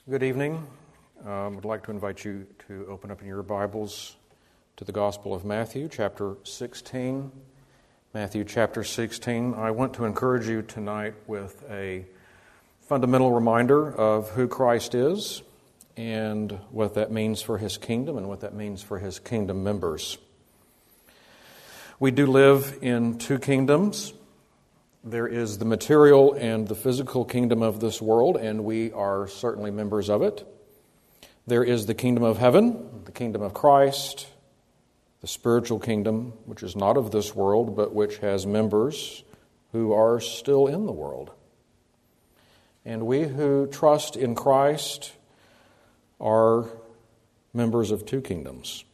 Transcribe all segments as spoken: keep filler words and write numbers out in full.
Good evening. I um, would like to invite you to open up in your Bibles to the Gospel of Matthew, chapter sixteen. Matthew, chapter sixteen. I want to encourage you tonight with a fundamental reminder of who Christ is and what that means for His kingdom and what that means for His kingdom members. We do live in two kingdoms. There is the material and the physical kingdom of this world, and we are certainly members of it. There is the kingdom of heaven, the kingdom of Christ, the spiritual kingdom, which is not of this world, but which has members who are still in the world. And we who trust in Christ are members of two kingdoms.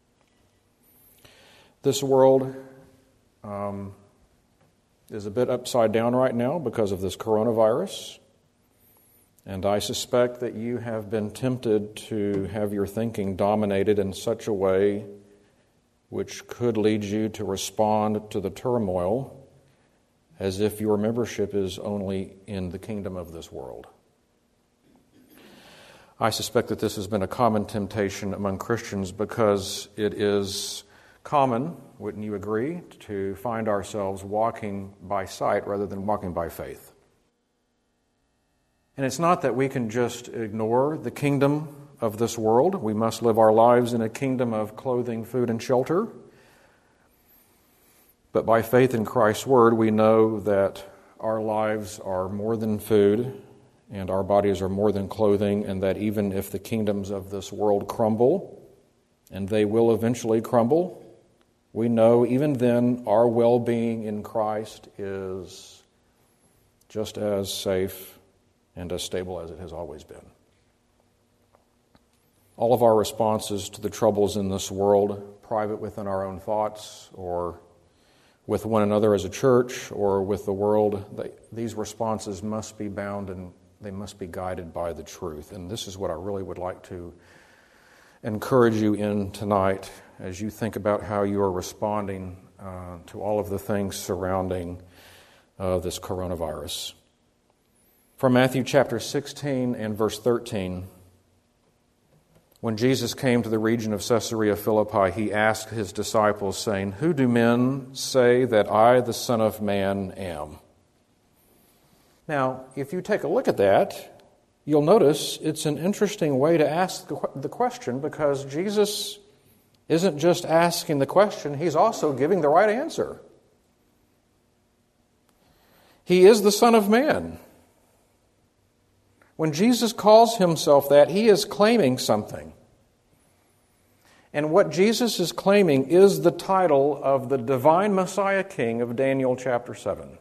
This world um, is a bit upside down right now because of this coronavirus. And I suspect that you have been tempted to have your thinking dominated in such a way which could lead you to respond to the turmoil as if your membership is only in the kingdom of this world. I suspect that this has been a common temptation among Christians because it is common, wouldn't you agree, to find ourselves walking by sight rather than walking by faith. And it's not that we can just ignore the kingdom of this world. We must live our lives in a kingdom of clothing, food, and shelter. But by faith in Christ's word, we know that our lives are more than food and our bodies are more than clothing, and that even if the kingdoms of this world crumble, and they will eventually crumble, we know even then our well-being in Christ is just as safe and as stable as it has always been. All of our responses to the troubles in this world, private within our own thoughts, or with one another as a church, or with the world, they, these responses must be bound and they must be guided by the truth. And this is what I really would like to encourage you in tonight as you think about how you are responding uh, to all of the things surrounding uh, this coronavirus. From Matthew chapter sixteen and verse thirteen, when Jesus came to the region of Caesarea Philippi, he asked his disciples, saying, "Who do men say that I, the Son of Man, am?" Now, if you take a look at that, you'll notice it's an interesting way to ask the question, because Jesus isn't just asking the question, he's also giving the right answer. He is the Son of Man. When Jesus calls himself that, he is claiming something. And what Jesus is claiming is the title of the divine Messiah King of Daniel chapter seven.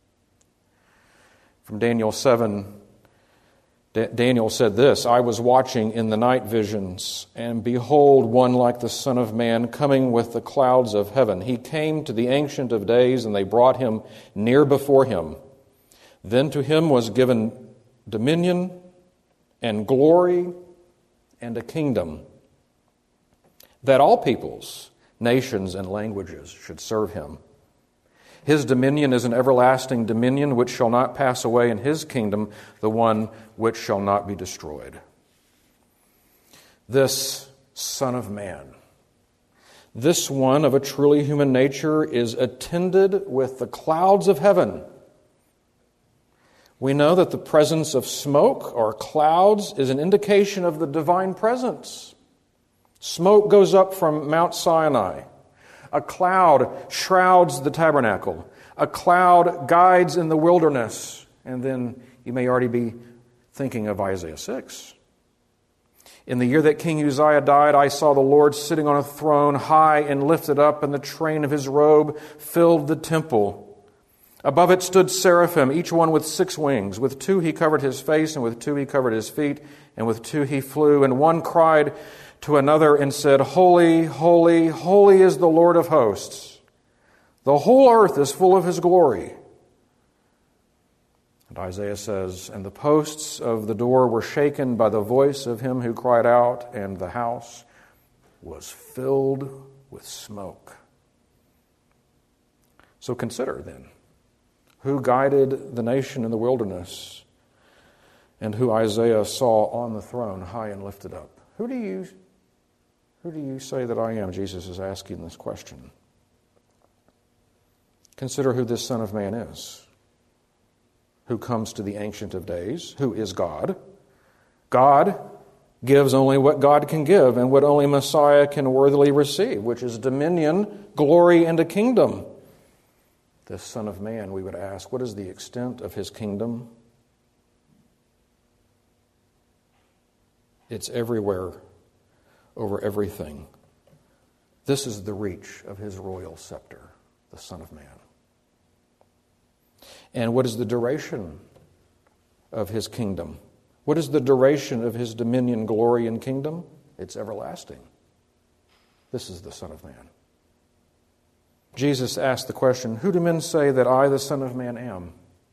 From Daniel seven, Daniel said this, "I was watching in the night visions, and behold, one like the Son of Man coming with the clouds of heaven. He came to the Ancient of Days, and they brought him near before him. Then to him was given dominion and glory and a kingdom, that all peoples, nations, and languages should serve him. His dominion is an everlasting dominion which shall not pass away, and his kingdom the one which shall not be destroyed." This Son of Man, this one of a truly human nature, is attended with the clouds of heaven. We know that the presence of smoke or clouds is an indication of the divine presence. Smoke goes up from Mount Sinai. A cloud shrouds the tabernacle. A cloud guides in the wilderness. And then you may already be thinking of Isaiah six. "In the year that King Uzziah died, I saw the Lord sitting on a throne, high and lifted up, and the train of his robe filled the temple. Above it stood seraphim, each one with six wings. With two he covered his face, and with two he covered his feet, and with two he flew. And one cried to another and said, 'Holy, holy, holy is the Lord of hosts. The whole earth is full of his glory.'" And Isaiah says, "And the posts of the door were shaken by the voice of him who cried out, and the house was filled with smoke." So consider then, who guided the nation in the wilderness and who Isaiah saw on the throne, high and lifted up. Who do you, who do you say that I am? Jesus is asking this question. Consider who this Son of Man is, who comes to the Ancient of Days, who is God. God gives only what God can give and what only Messiah can worthily receive, which is dominion, glory, and a kingdom. This Son of Man, we would ask, what is the extent of his kingdom? It's everywhere, over everything. This is the reach of his royal scepter, the Son of Man. And what is the duration of his kingdom? What is the duration of his dominion, glory, and kingdom? It's everlasting. This is the Son of Man. Jesus asked the question, who do men say that I, the Son of Man, am?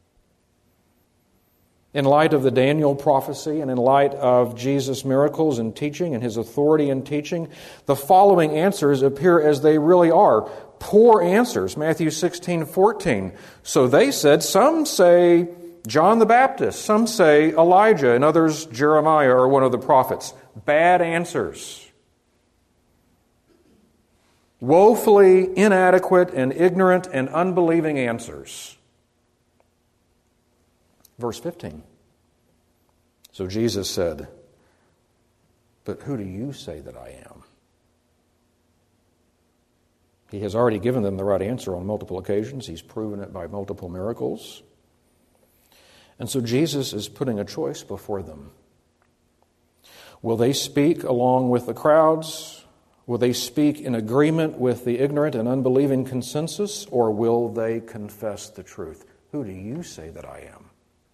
In light of the Daniel prophecy and in light of Jesus' miracles and teaching and his authority in teaching, the following answers appear as they really are. Poor answers. Matthew sixteen fourteen. So they said, some say John the Baptist, some say Elijah, and others Jeremiah or one of the prophets. Bad answers. Woefully inadequate and ignorant and unbelieving answers. Verse fifteen. So Jesus said, but who do you say that I am? He has already given them the right answer on multiple occasions. He's proven it by multiple miracles. And so Jesus is putting a choice before them. Will they speak along with the crowds? Will they speak in agreement with the ignorant and unbelieving consensus? Or will they confess the truth? Who do you say that I am?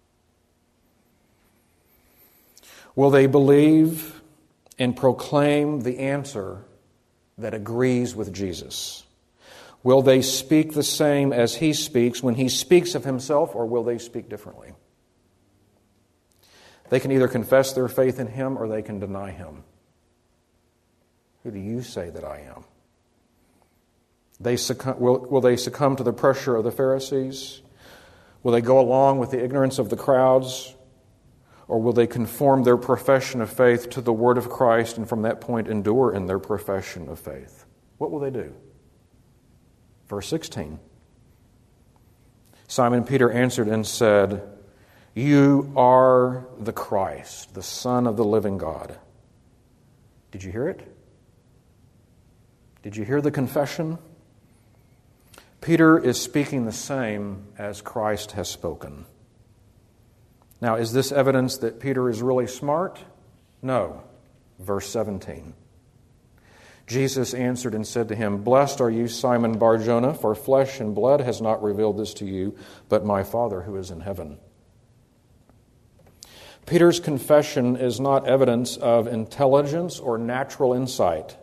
Will they believe and proclaim the answer that agrees with Jesus? Will they speak the same as he speaks when he speaks of himself, or will they speak differently? They can either confess their faith in him or they can deny him. Who do you say that I am? They succumb, will, will they succumb to the pressure of the Pharisees? Will they go along with the ignorance of the crowds? Or will they conform their profession of faith to the word of Christ and from that point endure in their profession of faith? What will they do? Verse sixteen. Simon Peter answered and said, you are the Christ, the Son of the living God. Did you hear it? Did you hear the confession? Peter is speaking the same as Christ has spoken. Now, is this evidence that Peter is really smart? No. Verse seventeen. Jesus answered and said to him, blessed are you, Simon Bar-Jonah, for flesh and blood has not revealed this to you, but my Father who is in heaven. Peter's confession is not evidence of intelligence or natural insight.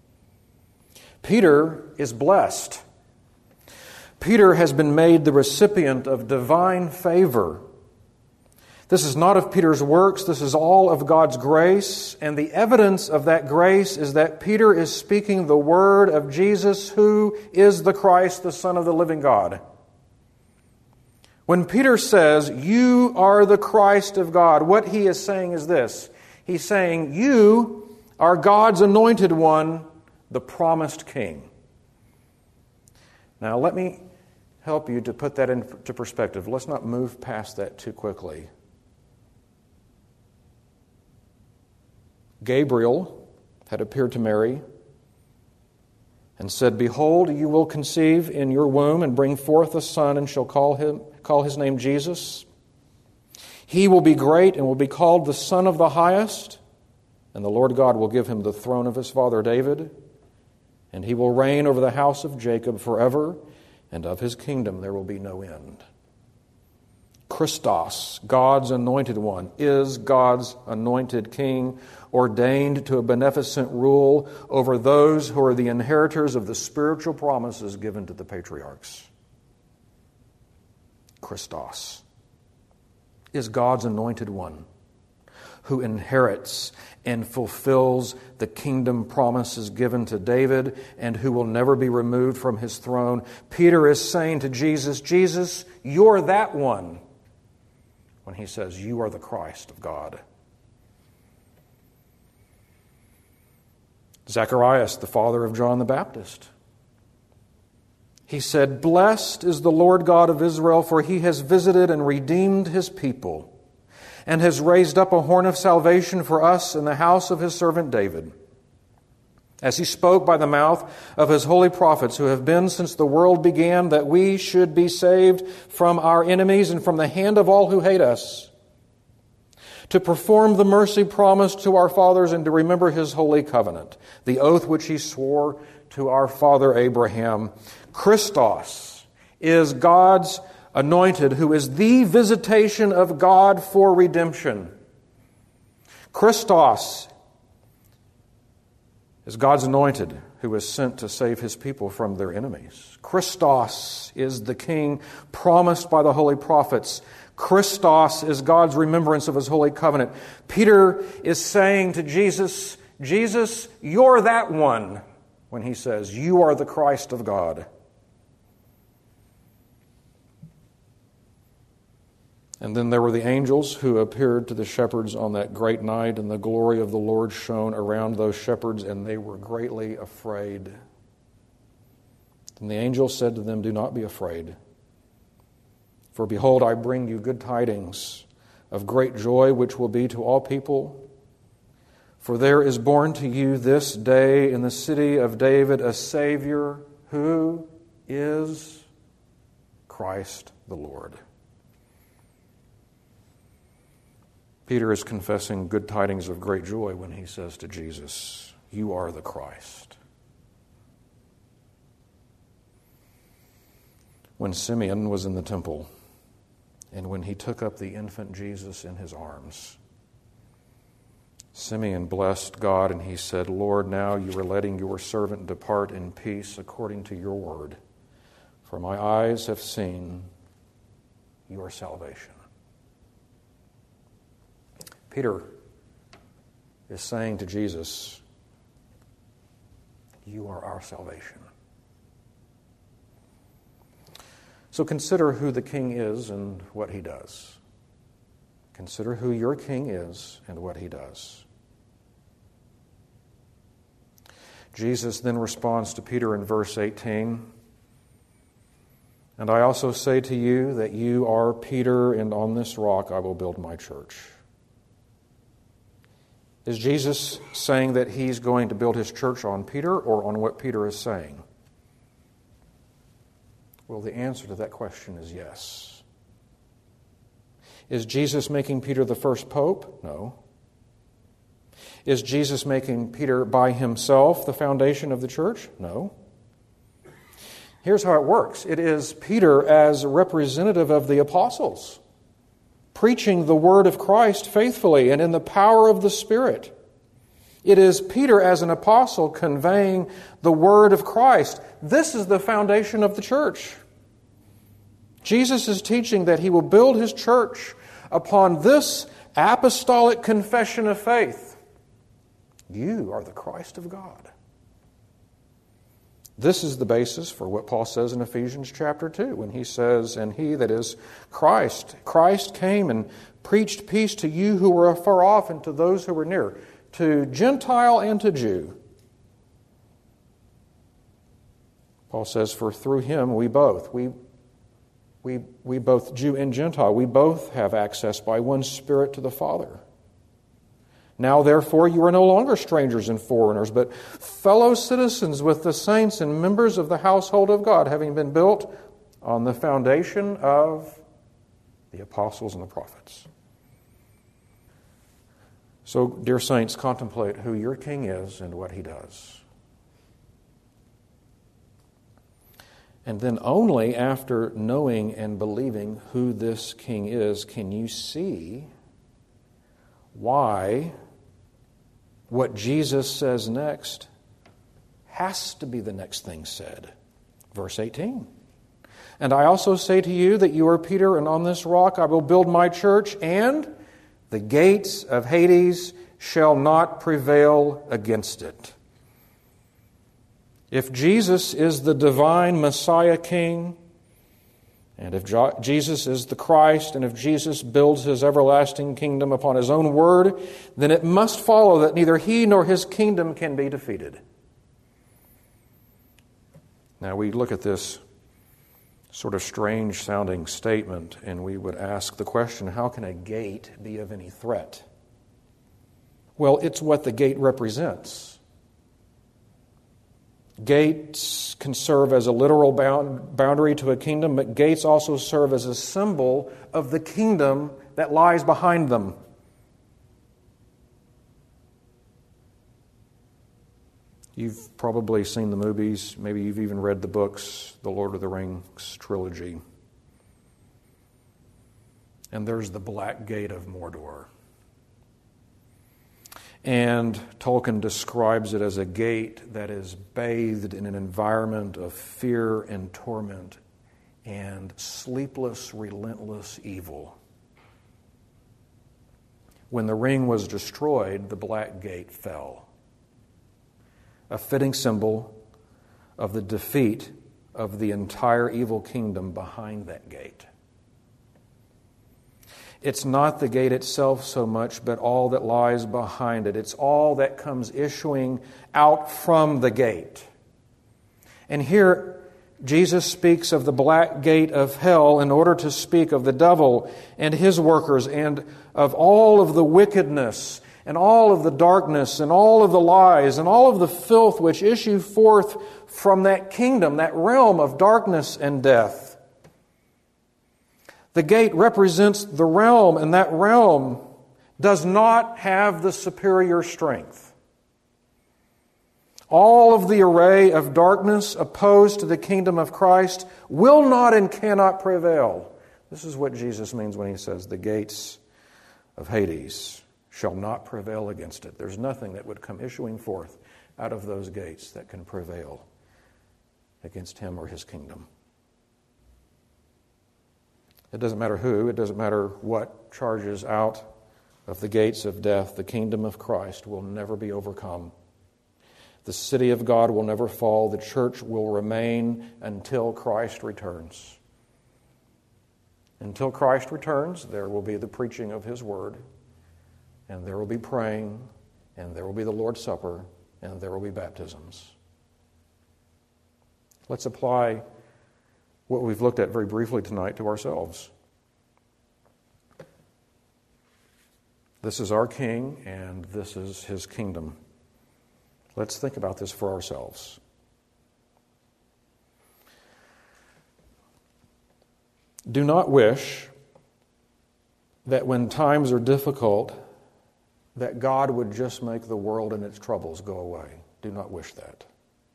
Peter is blessed. Peter has been made the recipient of divine favor. This is not of Peter's works. This is all of God's grace. And the evidence of that grace is that Peter is speaking the word of Jesus, who is the Christ, the Son of the living God. When Peter says, you are the Christ of God, what he is saying is this. He's saying, you are God's anointed one, the promised king. Now, let me help you to put that into perspective. Let's not move past that too quickly. Gabriel had appeared to Mary and said, behold, you will conceive in your womb and bring forth a son and shall call him call his name Jesus. He will be great and will be called the Son of the Highest, and the Lord God will give him the throne of his father David, and he will reign over the house of Jacob forever, and of his kingdom there will be no end. Christos, God's anointed one, is God's anointed king, ordained to a beneficent rule over those who are the inheritors of the spiritual promises given to the patriarchs. Christos is God's anointed one who inherits and fulfills the kingdom promises given to David and who will never be removed from his throne. Peter is saying to Jesus, Jesus, you're that one. when he says, "You are the Christ of God." Zacharias, the father of John the Baptist, he said, "Blessed is the Lord God of Israel, for he has visited and redeemed his people, and has raised up a horn of salvation for us in the house of his servant David, as he spoke by the mouth of his holy prophets, who have been since the world began, that we should be saved from our enemies and from the hand of all who hate us, to perform the mercy promised to our fathers and to remember his holy covenant, the oath which he swore to our father Abraham." Christos is God's anointed, who is the visitation of God for redemption. Christos is God's anointed, who is sent to save his people from their enemies. Christos is the King promised by the holy prophets. Christos is God's remembrance of his holy covenant. Peter is saying to Jesus, "Jesus, you're that one," when he says, "You are the Christ of God." And then there were the angels who appeared to the shepherds on that great night, and the glory of the Lord shone around those shepherds, and they were greatly afraid. And the angel said to them, "Do not be afraid. For behold, I bring you good tidings of great joy, which will be to all people. For there is born to you this day in the city of David a Savior, who is Christ the Lord." Peter is confessing good tidings of great joy when he says to Jesus, "You are the Christ." When Simeon was in the temple, and when he took up the infant Jesus in his arms, Simeon blessed God, and he said, "Lord, now you are letting your servant depart in peace according to your word, for my eyes have seen your salvation." Peter is saying to Jesus, "You are our salvation." So consider who the King is and what he does. Consider who your King is and what he does. Jesus then responds to Peter in verse eighteen, "And I also say to you that you are Peter, and on this rock I will build my church." Is Jesus saying that he's going to build his church on Peter or on what Peter is saying? Well, the answer to that question is yes. Is Jesus making Peter the first pope? No. Is Jesus making Peter by himself the foundation of the church? No. Here's how it works. It is Peter as a representative of the apostles, preaching the word of Christ faithfully and in the power of the Spirit. It is Peter as an apostle conveying the word of Christ. This is the foundation of the church. Jesus is teaching that he will build his church upon this apostolic confession of faith. You are the Christ of God. This is the basis for what Paul says in Ephesians chapter two, when he says, "And he, that is Christ, Christ came and preached peace to you who were afar off and to those who were near, to Gentile and to Jew." Paul says, "For through him we both, we, we, we both Jew and Gentile, we both have access by one Spirit to the Father. Now, therefore, you are no longer strangers and foreigners, but fellow citizens with the saints and members of the household of God, having been built on the foundation of the apostles and the prophets." So, dear saints, contemplate who your King is and what he does. And then only after knowing and believing who this King is can you see why what Jesus says next has to be the next thing said. Verse eighteen. "And I also say to you that you are Peter, and on this rock I will build my church, and the gates of Hades shall not prevail against it." If Jesus is the divine Messiah King, And if Jo- Jesus is the Christ, and if Jesus builds his everlasting kingdom upon his own word, then it must follow that neither he nor his kingdom can be defeated. Now we look at this sort of strange-sounding statement, and we would ask the question, how can a gate be of any threat? Well, it's what the gate represents. Gates can serve as a literal bound, boundary to a kingdom, but gates also serve as a symbol of the kingdom that lies behind them. You've probably seen the movies, maybe you've even read the books, the Lord of the Rings trilogy. And there's the Black Gate of Mordor. And Tolkien describes it as a gate that is bathed in an environment of fear and torment and sleepless, relentless evil. When the ring was destroyed, the Black Gate fell. A fitting symbol of the defeat of the entire evil kingdom behind that gate. It's not the gate itself so much, but all that lies behind it. It's all that comes issuing out from the gate. And here, Jesus speaks of the black gate of hell in order to speak of the devil and his workers and of all of the wickedness and all of the darkness and all of the lies and all of the filth which issue forth from that kingdom, that realm of darkness and death. The gate represents the realm, and that realm does not have the superior strength. All of the array of darkness opposed to the kingdom of Christ will not and cannot prevail. This is what Jesus means when he says, the gates of Hades shall not prevail against it. There's nothing that would come issuing forth out of those gates that can prevail against him or his kingdom. It doesn't matter who, it doesn't matter what charges out of the gates of death. The kingdom of Christ will never be overcome. The city of God will never fall. The church will remain until Christ returns. Until Christ returns, there will be the preaching of his word, and there will be praying, and there will be the Lord's Supper, and there will be baptisms. Let's apply what we've looked at very briefly tonight to ourselves. This is our King, and this is his kingdom. Let's think about this for ourselves. Do not wish that when times are difficult, that God would just make the world and its troubles go away. Do not wish that.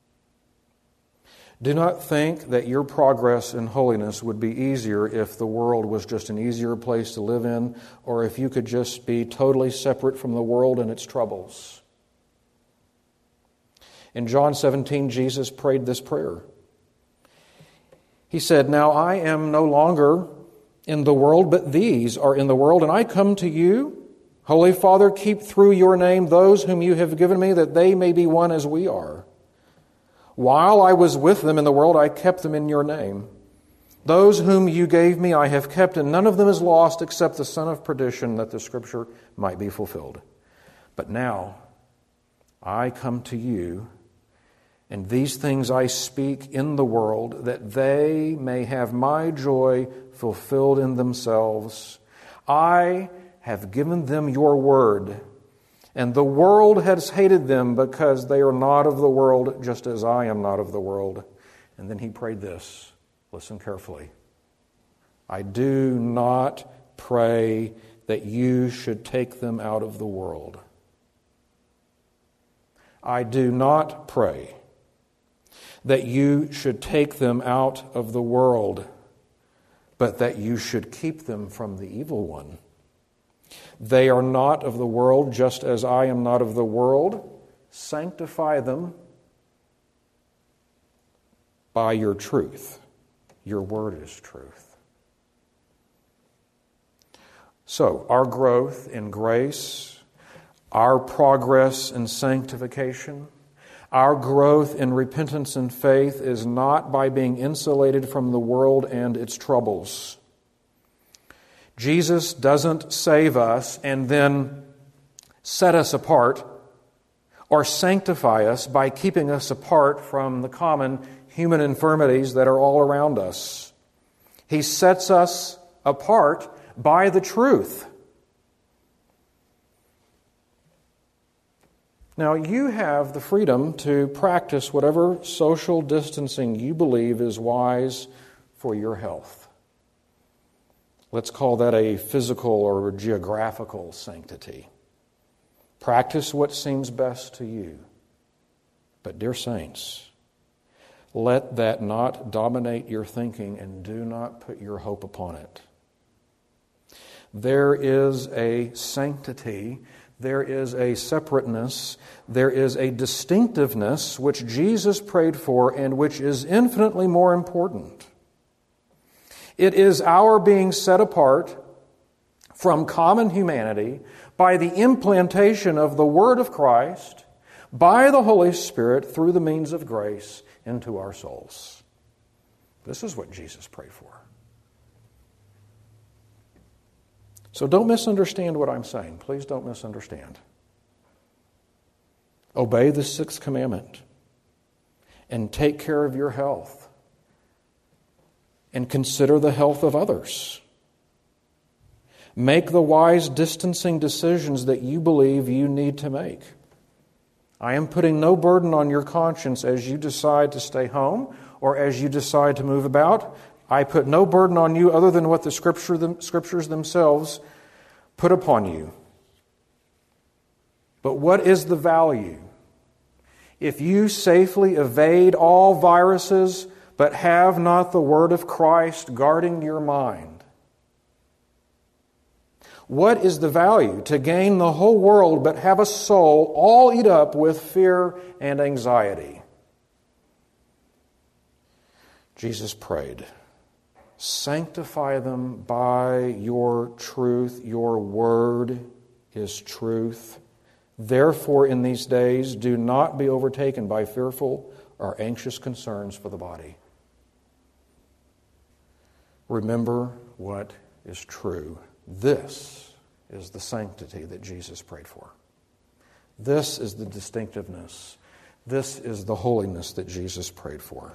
Do not think that your progress in holiness would be easier if the world was just an easier place to live in, or if you could just be totally separate from the world and its troubles. In John seventeen, Jesus prayed this prayer. He said, "Now I am no longer in the world, but these are in the world, and I come to you. Holy Father, keep through your name those whom you have given me, that they may be one as we are. While I was with them in the world, I kept them in your name. Those whom you gave me I have kept, and none of them is lost except the son of perdition, that the scripture might be fulfilled. But now I come to you, and these things I speak in the world, that they may have my joy fulfilled in themselves. I have given them your word, and the world has hated them because they are not of the world, just as I am not of the world." And then he prayed this. Listen carefully. "I do not pray that you should take them out of the world. I do not pray that you should take them out of the world, but that you should keep them from the evil one. They are not of the world, just as I am not of the world. Sanctify them by your truth. Your word is truth." So, our growth in grace, our progress in sanctification, Our growth in repentance and faith is not by being insulated from the world and its troubles. Jesus doesn't save us and then set us apart or sanctify us by keeping us apart from the common human infirmities that are all around us. He sets us apart by the truth. Now, you have the freedom to practice whatever social distancing you believe is wise for your health. Let's call that a physical or geographical sanctity. Practice what seems best to you. But, dear saints, let that not dominate your thinking, and do not put your hope upon it. There is a sanctity, there is a separateness, there is a distinctiveness which Jesus prayed for and which is infinitely more important. It is our being set apart from common humanity by the implantation of the Word of Christ, by the Holy Spirit, through the means of grace into our souls. This is what Jesus prayed for. So don't misunderstand what I'm saying. Please don't misunderstand. Obey the sixth commandment and take care of your health and consider the health of others. Make the wise distancing decisions that you believe you need to make. I am putting no burden on your conscience as you decide to stay home or as you decide to move about. I put no burden on you other than what the scripture, the scriptures themselves put upon you. But what is the value? If you safely evade all viruses but have not the Word of Christ guarding your mind, what is the value to gain the whole world but have a soul all eat up with fear and anxiety? Jesus prayed, sanctify them by your truth. Your word is truth. Therefore, in these days, do not be overtaken by fearful or anxious concerns for the body. Remember what is true. This is the sanctity that Jesus prayed for. This is the distinctiveness. This is the holiness that Jesus prayed for.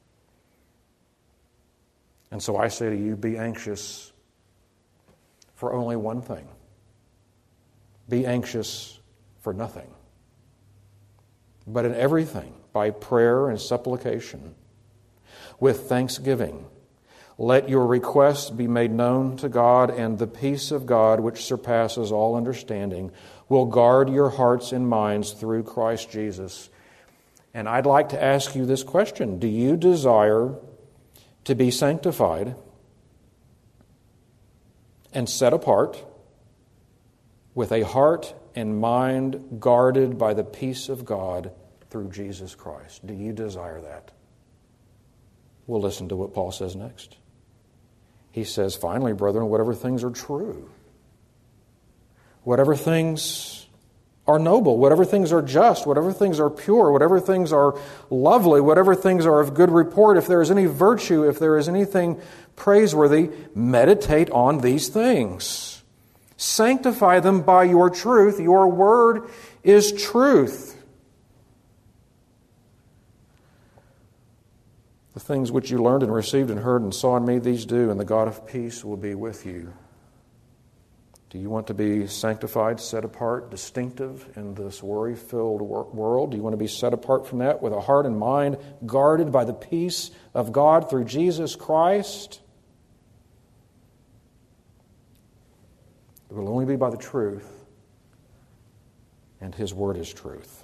And so I say to you, be anxious for only one thing. Be anxious for nothing. But in everything, by prayer and supplication, with thanksgiving, let your requests be made known to God, and the peace of God, which surpasses all understanding, will guard your hearts and minds through Christ Jesus. And I'd like to ask you this question. Do you desire to be sanctified and set apart with a heart and mind guarded by the peace of God through Jesus Christ? Do you desire that? We'll listen to what Paul says next. He says, finally, brethren, whatever things are true, whatever things are noble, whatever things are just, whatever things are pure, whatever things are lovely, whatever things are of good report, if there is any virtue, if there is anything praiseworthy, meditate on these things. Sanctify them by your truth. Your word is truth. The things which you learned and received and heard and saw in me, these do, and the God of peace will be with you. Do you want to be sanctified, set apart, distinctive in this worry-filled world? Do you want to be set apart from that with a heart and mind guarded by the peace of God through Jesus Christ? It will only be by the truth, and His Word is truth.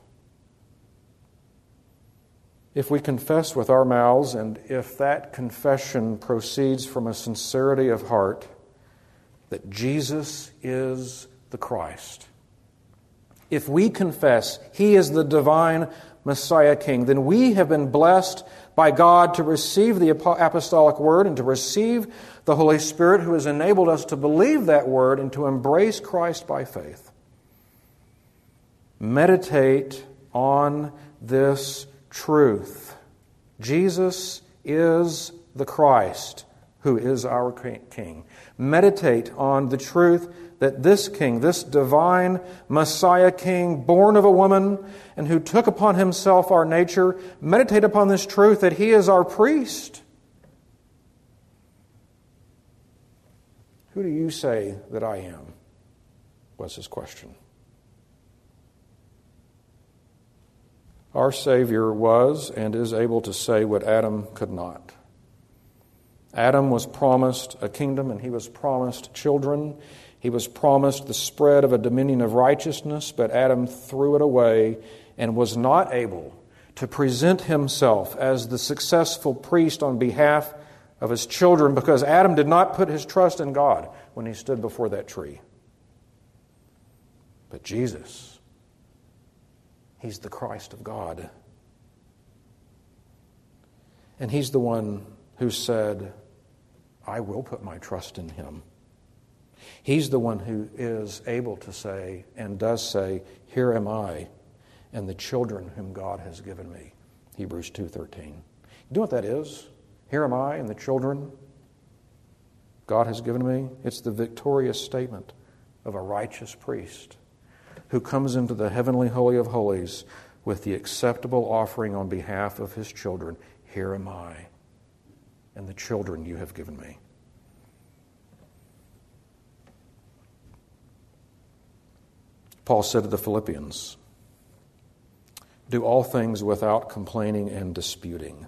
If we confess with our mouths, and if that confession proceeds from a sincerity of heart, that Jesus is the Christ. If we confess He is the divine Messiah King, then we have been blessed by God to receive the apostolic word and to receive the Holy Spirit, who has enabled us to believe that word and to embrace Christ by faith. Meditate on this truth. Jesus is the Christ, who is our King. Meditate on the truth that this King, this divine Messiah King, born of a woman and who took upon himself our nature, meditate upon this truth that he is our priest. Who do you say that I am? Was his question. Our Savior was and is able to say what Adam could not. Adam was promised a kingdom and he was promised children. He was promised the spread of a dominion of righteousness, but Adam threw it away and was not able to present himself as the successful priest on behalf of his children because Adam did not put his trust in God when he stood before that tree. But Jesus, he's the Christ of God. And he's the one who said, I will put my trust in him. He's the one who is able to say and does say, here am I and the children whom God has given me. Hebrews two thirteen. You know what that is? Here am I and the children God has given me. It's the victorious statement of a righteous priest who comes into the heavenly holy of holies with the acceptable offering on behalf of his children. Here am I and the children you have given me. Paul said to the Philippians, do all things without complaining and disputing.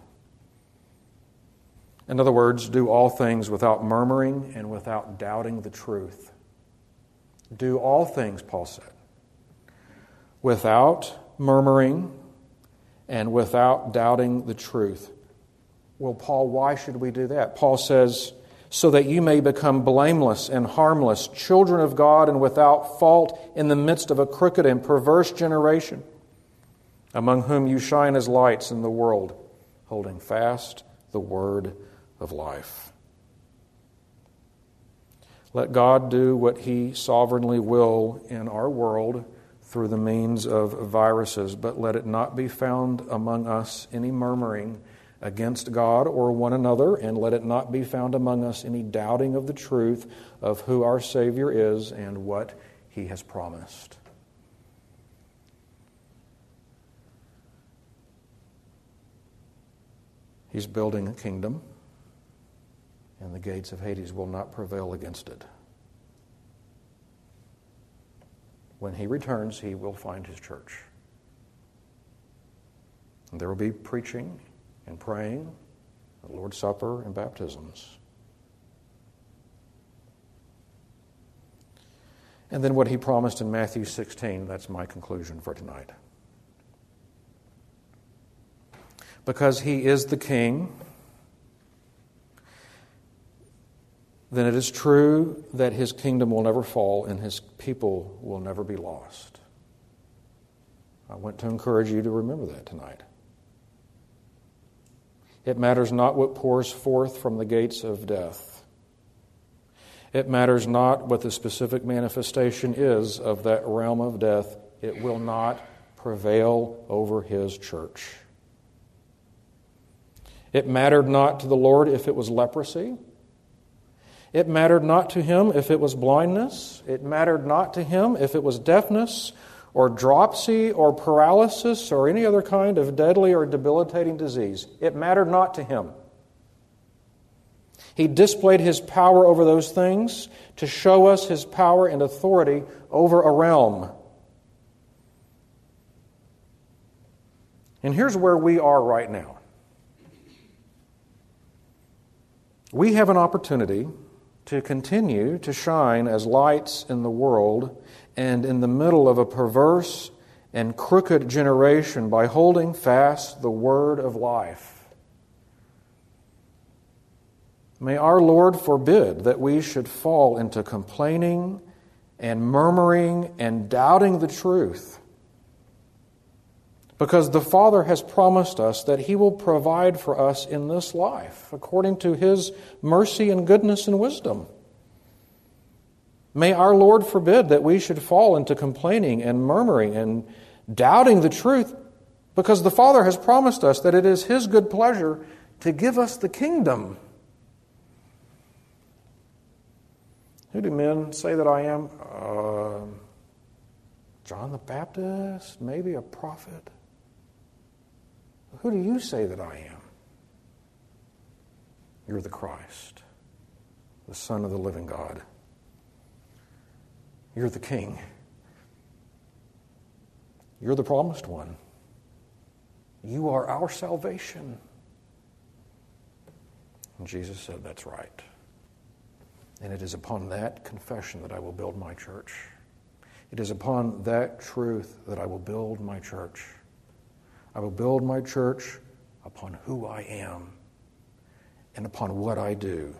In other words, do all things without murmuring and without doubting the truth. Do all things, Paul said, without murmuring and without doubting the truth. Well, Paul, why should we do that? Paul says, so that you may become blameless and harmless, children of God and without fault in the midst of a crooked and perverse generation, among whom you shine as lights in the world, holding fast the word of life. Let God do what he sovereignly will in our world through the means of viruses, but let it not be found among us any murmuring against God or one another, and let it not be found among us any doubting of the truth of who our Savior is and what he has promised. He's building a kingdom, and the gates of Hades will not prevail against it. When he returns, he will find his church. And there will be preaching and praying, the Lord's Supper and baptisms. And then what he promised in Matthew sixteen, that's my conclusion for tonight. Because he is the King, then it is true that his kingdom will never fall and his people will never be lost. I want to encourage you to remember that tonight. It matters not what pours forth from the gates of death. It matters not what the specific manifestation is of that realm of death. It will not prevail over his church. It mattered not to the Lord if it was leprosy. It mattered not to him if it was blindness. It mattered not to him if it was deafness or dropsy or paralysis or any other kind of deadly or debilitating disease. It mattered not to him. He displayed his power over those things to show us his power and authority over a realm. And here's where we are right now. We have an opportunity to continue to shine as lights in the world and in the middle of a perverse and crooked generation by holding fast the word of life. May our Lord forbid that we should fall into complaining and murmuring and doubting the truth, because the Father has promised us that he will provide for us in this life according to his mercy and goodness and wisdom. May our Lord forbid that we should fall into complaining and murmuring and doubting the truth, because the Father has promised us that it is His good pleasure to give us the kingdom. Who do men say that I am? Uh, John the Baptist, maybe a prophet. Who do you say that I am? You're the Christ, the Son of the living God. You're the King. You're the promised one. You are our salvation. And Jesus said, that's right. And it is upon that confession that I will build my church. It is upon that truth that I will build my church. I will build my church upon who I am and upon what I do.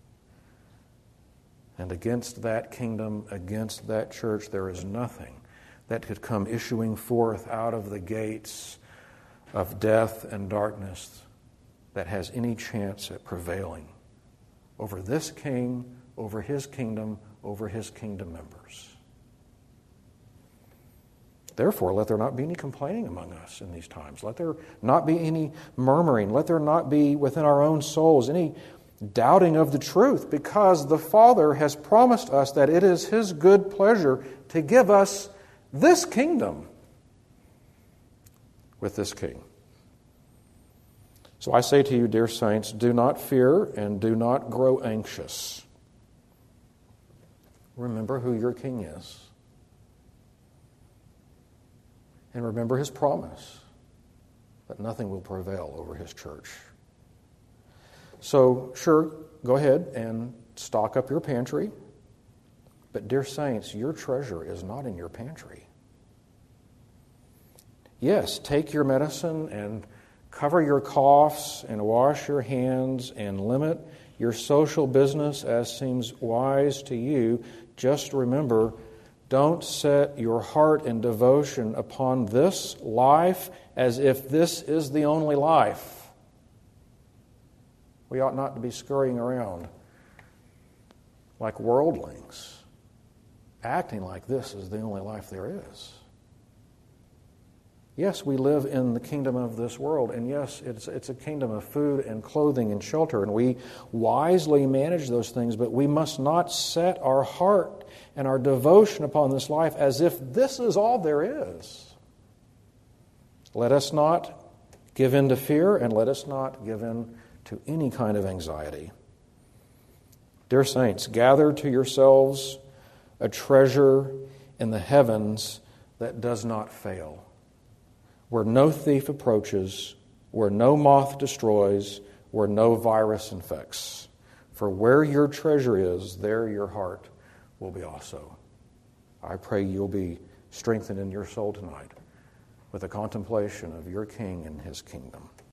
And against that kingdom, against that church, there is nothing that could come issuing forth out of the gates of death and darkness that has any chance at prevailing over this king, over his kingdom, over his kingdom members. Therefore, let there not be any complaining among us in these times. Let there not be any murmuring. Let there not be within our own souls any doubting of the truth, because the Father has promised us that it is His good pleasure to give us this kingdom with this King. So I say to you, dear saints, do not fear and do not grow anxious. Remember who your King is. And remember His promise that nothing will prevail over His church. So, sure, go ahead and stock up your pantry. But, dear saints, your treasure is not in your pantry. Yes, take your medicine and cover your coughs and wash your hands and limit your social business as seems wise to you. Just remember, don't set your heart and devotion upon this life as if this is the only life. We ought not to be scurrying around like worldlings, acting like this is the only life there is. Yes, we live in the kingdom of this world, and yes, it's it's a kingdom of food and clothing and shelter, and we wisely manage those things, but we must not set our heart and our devotion upon this life as if this is all there is. Let us not give in to fear, and let us not give in to any kind of anxiety. Dear saints, gather to yourselves a treasure in the heavens that does not fail, where no thief approaches, where no moth destroys, where no virus infects. For where your treasure is, there your heart will be also. I pray you'll be strengthened in your soul tonight with a contemplation of your King and His kingdom.